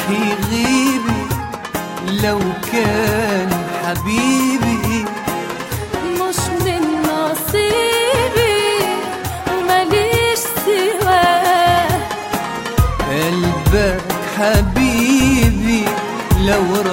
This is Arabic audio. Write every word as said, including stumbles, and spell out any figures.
يغيب لو كان حبيبي. مش من نصيبي ومليش سواه، قلبك حبيبي لو